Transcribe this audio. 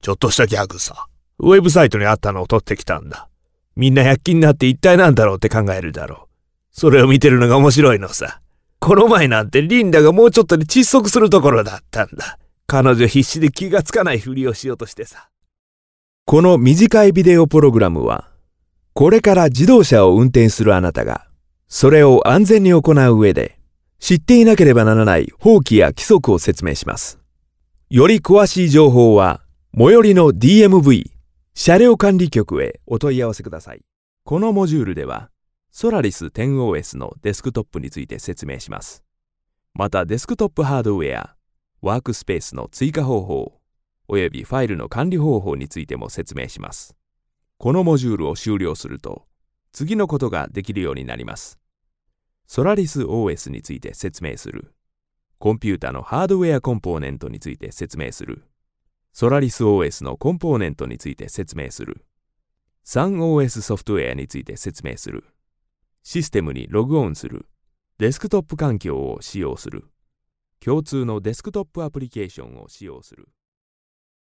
ちょっとしたギャグさ。ウェブサイトにあったのを取ってきたんだ。みんな躍起になって一体なんだろうって考えるだろう。それを見てるのが面白いのさ。この前なんてリンダがもうちょっとで窒息するところだったんだ。彼女必死で気がつかないふりをしようとしてさ。 この短いビデオプログラムは、これから自動車を運転するあなたが、それを安全に行う上で、知っていなければならない法規や規則を説明します。より詳しい情報は、最寄りの DMV 車両管理局へお問い合わせください。このモジュールでは、ソラリス 10OS のデスクトップについて説明します。また、デスクトップハードウェア、ワークスペースの追加方法、およびファイルの管理方法についても説明します。このモジュールを終了すると、次のことができるようになります。ソラリス OS について説明する。コンピュータのハードウェアコンポーネントについて説明する。ソラリス OS のコンポーネントについて説明する。SunOS ソフトウェアについて説明する。システムにログオンする。デスクトップ環境を使用する。共通のデスクトップアプリケーションを使用する。